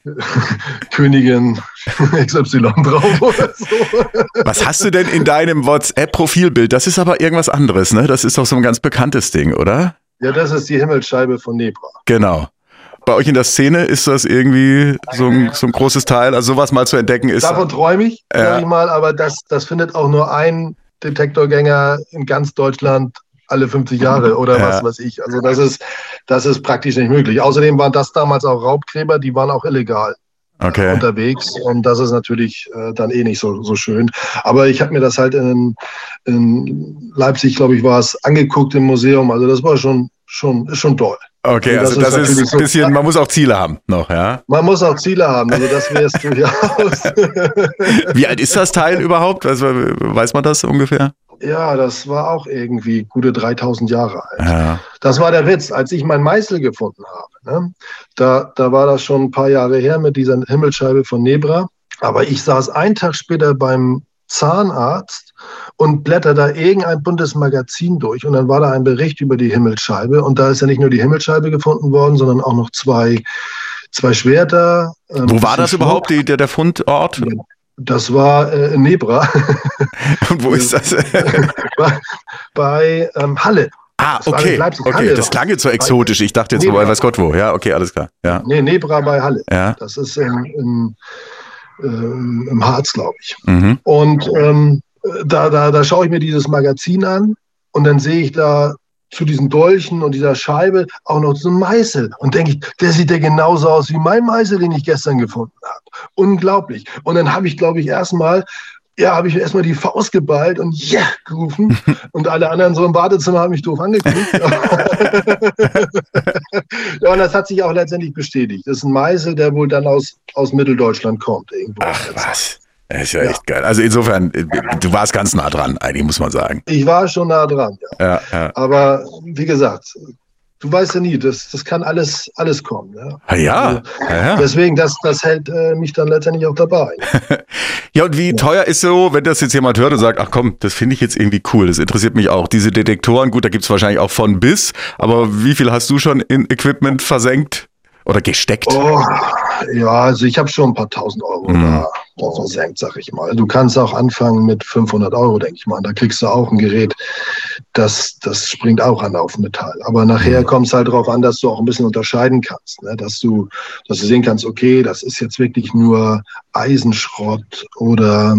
Königin X Y drauf oder so. Was hast du denn in deinem WhatsApp-Profilbild? Das ist aber irgendwas anderes, ne? Das ist doch so ein ganz bekanntes Ding, oder? Ja, das ist die Himmelsscheibe von Nebra. Genau. Bei euch in der Szene ist das irgendwie so ein, so ein großes Teil, also sowas mal zu entdecken ist. Davon träume ich, Ja. sag ich mal, aber das, das findet auch nur ein Detektorgänger in ganz Deutschland alle fünfzig Jahre oder Ja. was weiß ich. Also das ist, das ist praktisch nicht möglich. Außerdem waren das damals auch Raubgräber, die waren auch illegal Okay. unterwegs und das ist natürlich äh, dann eh nicht so, so schön. Aber ich habe mir das halt in, in Leipzig, glaube ich, war es, angeguckt im Museum. Also das war schon, schon, ist schon toll. Okay, Also also das das ist ist natürlich ein so- bisschen, man muss auch Ziele haben noch, ja? Man muss auch Ziele haben, also das wäre es durchaus. Wie alt ist das Teil überhaupt? Also, weiß man das ungefähr? Ja, das war auch irgendwie gute dreitausend Jahre alt. Ja. Das war der Witz, als ich meinen Meißel gefunden habe. Ne? Da, da war das schon ein paar Jahre her mit dieser Himmelsscheibe von Nebra. Aber ich saß einen Tag später beim Zahnarzt und blätter da irgendein buntes Magazin durch. Und dann war da ein Bericht über die Himmelsscheibe. Und da ist ja nicht nur die Himmelsscheibe gefunden worden, sondern auch noch zwei, zwei Schwerter. ähm, Wo war das Schmuck. überhaupt, die, der, der Fundort? Das war äh, in Nebra. Und wo ist das? bei bei ähm, Halle. Ah, Das war okay, in Leipzig, okay, Halle das war- klang jetzt so exotisch. Ich dachte jetzt, Nebra. wo, weiß Gott wo. Ja, okay, alles klar. Ja, Nee, Nebra bei Halle. ja. Das ist in, in, ähm, im Harz, glaube ich. Mhm. Und ähm, da, da, da schaue ich mir dieses Magazin an und dann sehe ich da zu diesen Dolchen und dieser Scheibe auch noch so einen Meißel. Und denke ich, der sieht ja genauso aus wie mein Meißel, den ich gestern gefunden habe. Unglaublich. Und dann habe ich, glaube ich, erstmal, ja, habe ich erstmal die Faust geballt und ja, yeah! gerufen. Und alle anderen so im Badezimmer haben mich doof angeguckt. Ja, und das hat sich auch letztendlich bestätigt. Das ist ein Meißel, der wohl dann aus, aus Mitteldeutschland kommt. Irgendwo. Ach was, das ist ja echt geil. Also insofern, du warst ganz nah dran, eigentlich muss man sagen. Ich war schon nah dran, ja. Ja, ja. Aber wie gesagt, du weißt ja nie, das, das kann alles, alles kommen. Ja, Ah, ja, Also, ja, ja. Deswegen, das, das hält äh, mich dann letztendlich auch dabei. Ja, und wie teuer ist so, wenn das jetzt jemand hört und sagt, ach komm, das finde ich jetzt irgendwie cool, das interessiert mich auch. Diese Detektoren, gut, da gibt's wahrscheinlich auch von bis, aber wie viel hast du schon in Equipment versenkt oder gesteckt? Oh, ja, also ich habe schon ein paar tausend Euro Mhm. da, da versenkt, sag ich mal. Du kannst auch anfangen mit fünfhundert Euro, denke ich mal. Da kriegst du auch ein Gerät, das, das springt auch an auf Metall. Aber nachher kommt es halt darauf an, dass du auch ein bisschen unterscheiden kannst. Ne? Dass du, dass du sehen kannst, okay, das ist jetzt wirklich nur Eisenschrott oder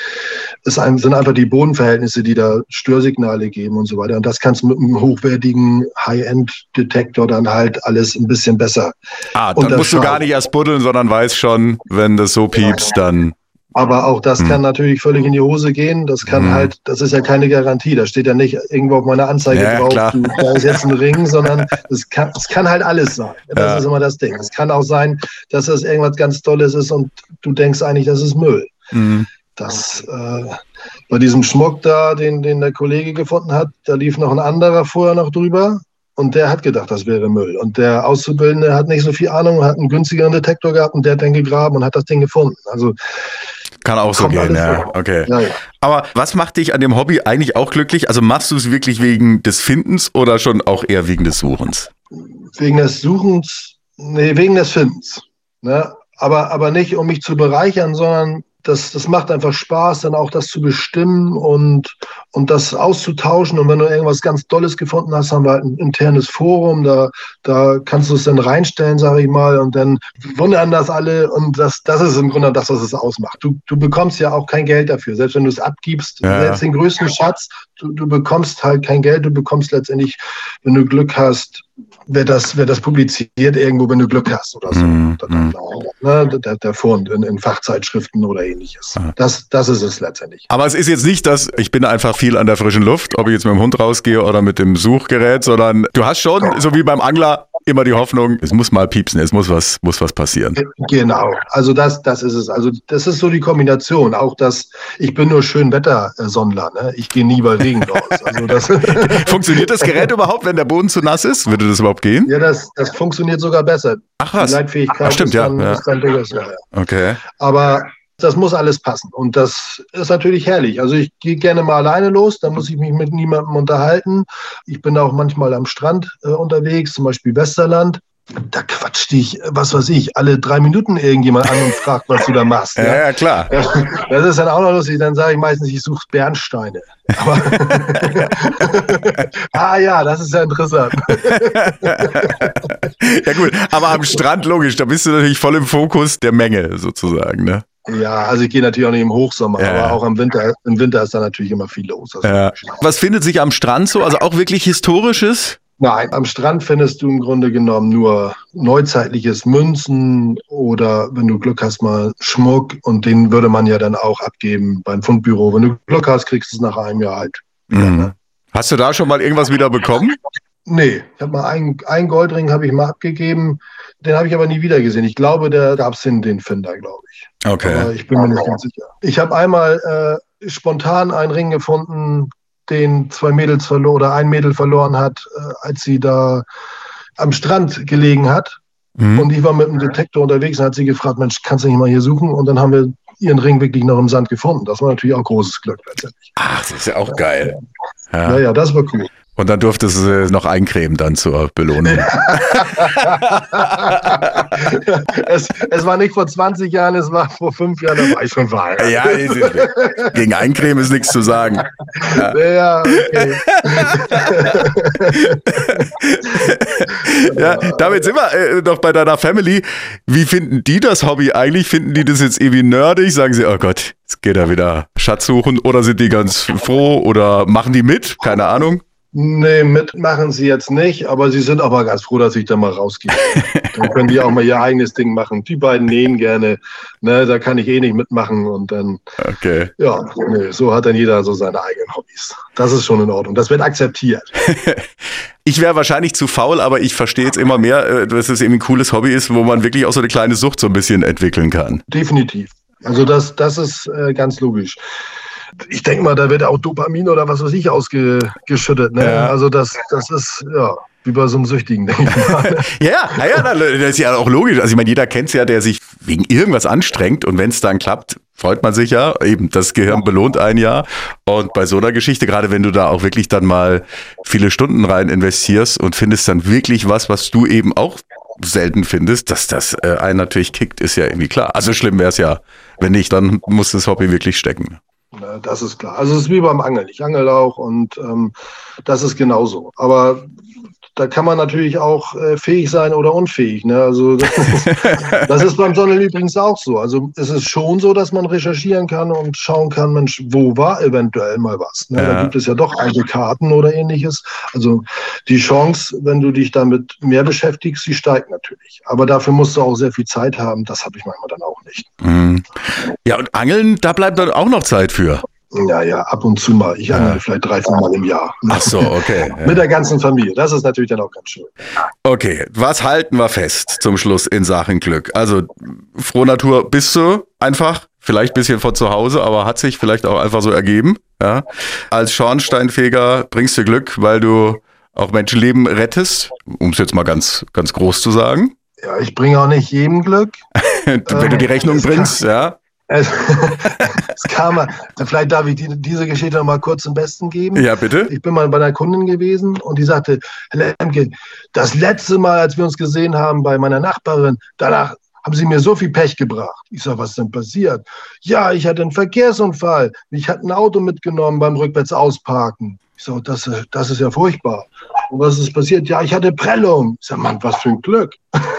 es sind einfach die Bodenverhältnisse, die da Störsignale geben und so weiter. Und das kannst du mit einem hochwertigen High-End-Detektor dann halt alles ein bisschen besser. Ah, dann musst du gar nicht erst buddeln, sondern weißt schon, wenn das so piepst, dann... Aber auch das kann natürlich völlig in die Hose gehen. Das kann Mhm. halt, das ist ja keine Garantie. Da steht ja nicht irgendwo auf meiner Anzeige Ja, drauf, klar. du, da ist jetzt ein Ring, sondern es kann, es kann halt alles sein. Das Ja. ist immer das Ding. Es kann auch sein, dass das irgendwas ganz Tolles ist und du denkst eigentlich, das ist Müll. Mhm. Das, äh, bei diesem Schmuck da, den, den der Kollege gefunden hat, da lief noch ein anderer vorher noch drüber. Und der hat gedacht, das wäre Müll. Und der Auszubildende hat nicht so viel Ahnung, hat einen günstigeren Detektor gehabt und der hat dann gegraben und hat das Ding gefunden. Also Kann auch so kommt gehen, alles ja, vor. okay. Ja, ja. Aber was macht dich an dem Hobby eigentlich auch glücklich? Also machst du es wirklich wegen des Findens oder schon auch eher wegen des Suchens? Wegen des Suchens, nee, wegen des Findens. Ne? Aber, aber nicht, um mich zu bereichern, sondern das, das macht einfach Spaß, dann auch das zu bestimmen und, und das auszutauschen. Und wenn du irgendwas ganz Tolles gefunden hast, haben wir halt ein internes Forum, da, da kannst du es dann reinstellen, sage ich mal, und dann wundern das alle. Und das, das ist im Grunde das, was es ausmacht. Du, du bekommst ja auch kein Geld dafür, selbst wenn du es abgibst, Ja. selbst den größten Schatz, du, du bekommst halt kein Geld, du bekommst letztendlich, wenn du Glück hast, wird das, wird das publiziert irgendwo, wenn du Glück hast oder so. Mhm, Oder dann auch, ne, der, der Fund in, in Fachzeitschriften oder ähnliches. Ah. Das, das ist es letztendlich. Aber es ist jetzt nicht, dass ich bin einfach viel an der frischen Luft, ob ich jetzt mit dem Hund rausgehe oder mit dem Suchgerät, sondern du hast schon, so wie beim Angler, immer die Hoffnung, es muss mal piepsen, es muss was, muss was passieren. Genau, also das, das ist es. Also das ist so die Kombination. Auch das, ich bin nur Schönwetter-Sondler, ne? Ich gehe nie bei Regen raus. Also das, Funktioniert das Gerät überhaupt, wenn der Boden zu nass ist? Würde das überhaupt gehen? ja, das, das funktioniert sogar besser. Ach was. Die Leitfähigkeit Ach, stimmt, ist, ja, dann, ja. ist dann durchaus, ja, ja. Okay. Aber das muss alles passen. Und das ist natürlich herrlich. Also ich gehe gerne mal alleine los, da muss ich mich mit niemandem unterhalten. Ich bin auch manchmal am Strand äh, unterwegs, zum Beispiel Westerland. Da quatscht dich, was weiß ich, alle drei Minuten irgendjemand an und fragt, was du da machst. Ja, ja, klar. Ja, das ist dann auch noch lustig. Dann sage ich meistens, ich suche Bernsteine. Aber ah ja, das ist ja interessant. Ja gut, aber am Strand, logisch, da bist du natürlich voll im Fokus der Menge sozusagen, ne? Ja, also ich gehe natürlich auch nicht im Hochsommer, Ja. aber auch im Winter, im Winter ist da natürlich immer viel los. Das ist Ja. logisch. Was findet sich am Strand so? Also auch wirklich Historisches? Nein, am Strand findest du im Grunde genommen nur neuzeitliches Münzen oder wenn du Glück hast, mal Schmuck und den würde man ja dann auch abgeben beim Fundbüro. Wenn du Glück hast, kriegst du es nach einem Jahr halt. Mhm. Hast du da schon mal irgendwas wieder bekommen? Nee, ich habe mal einen, einen Goldring habe ich mal abgegeben, den habe ich aber nie wieder gesehen. Ich glaube, da gab es den, den Finder, glaube ich. Aber Okay. ich bin mir nicht ganz sicher. Ich habe einmal äh, spontan einen Ring gefunden, den zwei Mädels verloren oder ein Mädel verloren hat, äh, als sie da am Strand gelegen hat. Mhm. Und ich war mit dem Detektor unterwegs und hat sie gefragt, Mensch, kannst du nicht mal hier suchen? Und dann haben wir ihren Ring wirklich noch im Sand gefunden. Das war natürlich auch großes Glück letztendlich. Ach, das ist ja auch geil. Ja, Ja. ja, das war cool. Und dann durftest du es noch eincremen dann zur Belohnung. es, es war nicht vor zwanzig Jahren, es war vor fünf Jahren, da war ich schon verheiratet. Ja, gegen Eincremen ist nichts zu sagen. Ja, ja okay. Ja, damit sind wir äh, noch bei deiner Family. Wie finden die das Hobby eigentlich? Finden die das jetzt irgendwie nerdig? Sagen sie, oh Gott, jetzt geht er wieder Schatz suchen? Oder sind die ganz froh? Oder machen die mit? Keine Ahnung. Nee, mitmachen sie jetzt nicht, aber sie sind aber ganz froh, dass ich da mal rausgehe. Dann können die auch mal ihr eigenes Ding machen. Die beiden nähen gerne, ne, da kann ich eh nicht mitmachen und dann, okay. Ja, nee, so hat dann jeder so seine eigenen Hobbys. Das ist schon in Ordnung, das wird akzeptiert. Ich wäre wahrscheinlich zu faul, aber ich verstehe jetzt immer mehr, dass es eben ein cooles Hobby ist, wo man wirklich auch so eine kleine Sucht so ein bisschen entwickeln kann. Definitiv. Also das, das ist äh, ganz logisch. Ich denke mal, da wird auch Dopamin oder was weiß ich ausgeschüttet. Ne? Ja. Also das, das ist, ja, wie bei so einem Süchtigen, denke ich mal. ja, ja, das ist ja auch logisch. Also ich meine, jeder kennt es ja, der sich wegen irgendwas anstrengt und wenn es dann klappt, freut man sich ja. Eben, das Gehirn belohnt ein Jahr. Und bei so einer Geschichte, gerade wenn du da auch wirklich dann mal viele Stunden rein investierst und findest dann wirklich was, was du eben auch selten findest, dass das äh, einen natürlich kickt, ist ja irgendwie klar. Also schlimm wäre es ja, wenn nicht, dann muss das Hobby wirklich stecken. Das ist klar. Also es ist wie beim Angeln. Ich angel auch und ähm, das ist genauso. Aber da kann man natürlich auch äh, fähig sein oder unfähig. Ne? Also das ist, das ist beim Sondeln übrigens auch so. Also es ist schon so, dass man recherchieren kann und schauen kann, Mensch, wo war eventuell mal was? Ne? Ja. Da gibt es ja doch alte Karten oder ähnliches. Also die Chance, wenn du dich damit mehr beschäftigst, die steigt natürlich. Aber dafür musst du auch sehr viel Zeit haben. Das habe ich manchmal dann auch nicht. Mhm. Ja, und Angeln, da bleibt dann auch noch Zeit für. Ja, ja, ab und zu mal. Ich angel ja. vielleicht drei, vier Mal im Jahr. Ach so, okay. Ja. Mit der ganzen Familie. Das ist natürlich dann auch ganz schön. Okay, was halten wir fest zum Schluss in Sachen Glück? Also, Frohnatur bist du einfach, vielleicht ein bisschen von zu Hause, aber hat sich vielleicht auch einfach so ergeben. Ja? Als Schornsteinfeger bringst du Glück, weil du auch Menschenleben rettest, um es jetzt mal ganz, ganz groß zu sagen. Ja, ich bringe auch nicht jedem Glück. Wenn ähm, du die Rechnung bringst, kann, ja. Es, es kam mal, vielleicht darf ich die, diese Geschichte noch mal kurz zum Besten geben. Ja, bitte. Ich bin mal bei einer Kundin gewesen und die sagte, Herr Lemke, das letzte Mal, als wir uns gesehen haben bei meiner Nachbarin, danach haben Sie mir so viel Pech gebracht. Ich sage, was ist denn passiert? Ja, ich hatte einen Verkehrsunfall. Ich hatte ein Auto mitgenommen beim rückwärts ausparken. Ich sage, das, das ist ja furchtbar. Und was ist passiert? Ja, ich hatte Prellung. Ich sage, Mann, was für ein Glück.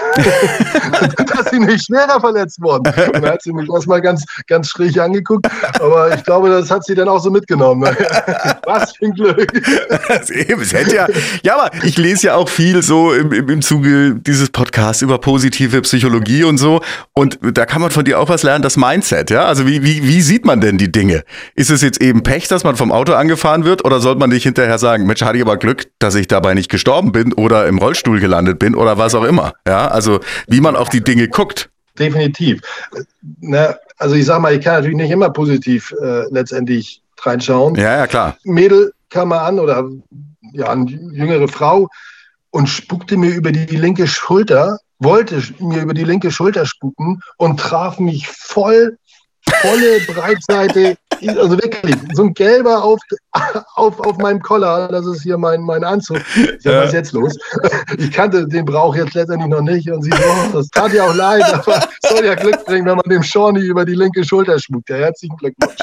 Dass sie nicht schwerer verletzt worden. Und dann hat sie mich erstmal ganz, ganz schräg angeguckt. Aber ich glaube, das hat sie dann auch so mitgenommen. Was für ein Glück. Das eben, es hätte ja, ja, aber ich lese ja auch viel so im, im, im Zuge dieses Podcasts über positive Psychologie und so. Und da kann man von dir auch was lernen, das Mindset. Ja, also wie, wie, wie sieht man denn die Dinge? Ist es jetzt eben Pech, dass man vom Auto angefahren wird? Oder sollte man nicht hinterher sagen, Mensch, hatte ich aber Glück, dass ich dabei nicht gestorben bin oder im Rollstuhl gelandet bin oder was auch immer. Ja, also wie man auf die Dinge guckt. Definitiv. Ne, also ich sag mal, ich kann natürlich nicht immer positiv äh, letztendlich reinschauen. Ja, ja, klar. Mädel kam mal an oder ja, eine jüngere Frau und spuckte mir über die linke Schulter, wollte mir über die linke Schulter spucken und traf mich voll, volle Breitseite, also wirklich, so ein gelber auf, auf, auf meinem Collar, das ist hier mein, mein Anzug. Ich sag, was ist jetzt los? Ich kannte den Brauch jetzt letztendlich noch nicht und sie so, oh, das tat ja auch leid, aber soll ja Glück bringen, wenn man dem Shawnee über die linke Schulter spuckt. Ja, herzlichen Glückwunsch.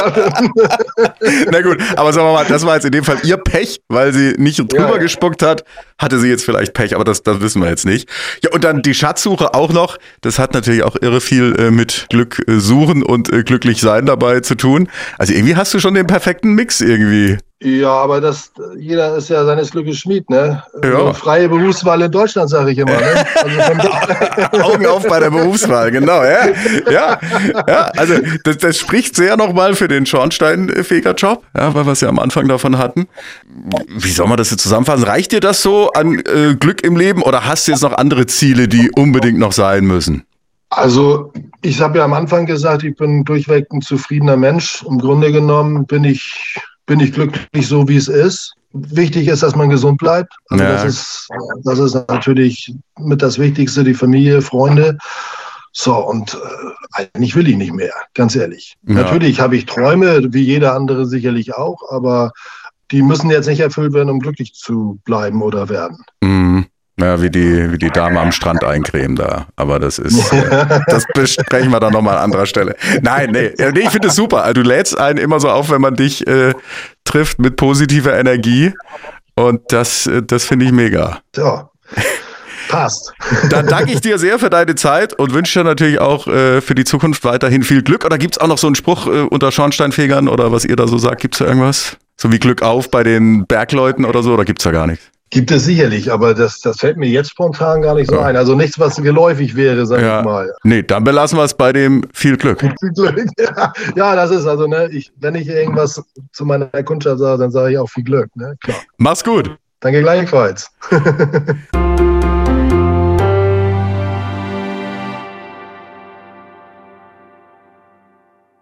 Na gut, aber sagen wir mal, das war jetzt in dem Fall ihr Pech, weil sie nicht drüber ja, ja. gespuckt hat, hatte sie jetzt vielleicht Pech, aber das, das wissen wir jetzt nicht. Ja, und dann die Schatzsuche auch noch, das hat natürlich auch irre viel äh, mit Glück äh, suchen und äh, glücklich sein dabei zu tun. Also irgendwie hast du schon den perfekten Mix irgendwie. Ja, aber das, jeder ist ja seines Glückes Schmied, ne? Ja. So freie Berufswahl in Deutschland, sage ich immer, ne? Also Augen auf bei der Berufswahl, genau, ja. Ja, ja, also das, das spricht sehr nochmal für den Schornsteinfegerjob, ja, weil wir es ja am Anfang davon hatten. Wie soll man das jetzt zusammenfassen? Reicht dir das so an äh, Glück im Leben oder hast du jetzt noch andere Ziele, die unbedingt noch sein müssen? Also ich habe ja am Anfang gesagt, ich bin durchweg ein zufriedener Mensch. Im Grunde genommen bin ich, bin ich glücklich so, wie es ist. Wichtig ist, dass man gesund bleibt. Also ja. das ist, das ist natürlich mit das Wichtigste, die Familie, Freunde. So, und äh, eigentlich will ich nicht mehr, ganz ehrlich. Ja. Natürlich habe ich Träume, wie jeder andere sicherlich auch, aber die müssen jetzt nicht erfüllt werden, um glücklich zu bleiben oder werden. Mhm. Ja, wie die, wie die Dame am Strand eincremen da. Aber das ist, äh, das besprechen wir dann nochmal an anderer Stelle. Nein, nee, nee ich finde es super. Also du lädst einen immer so auf, wenn man dich äh, trifft mit positiver Energie. Und das, das finde ich mega. Ja, passt. Dann danke ich dir sehr für deine Zeit und wünsche dir natürlich auch äh, für die Zukunft weiterhin viel Glück. Oder gibt es auch noch so einen Spruch äh, unter Schornsteinfegern oder was ihr da so sagt? Gibt es da irgendwas? So wie Glück auf bei den Bergleuten oder so? Oder gibt es da gar nichts? Gibt es sicherlich, aber das, das fällt mir jetzt spontan gar nicht so ja. ein. Also nichts, was geläufig wäre, sag ja. ich mal. Nee, dann belassen wir es bei dem viel Glück. Viel Glück, ja. Ja, das ist also, ne, ich, wenn ich irgendwas zu meiner Kundschaft sage, dann sage ich auch viel Glück, ne, klar. Mach's gut. Danke gleichfalls.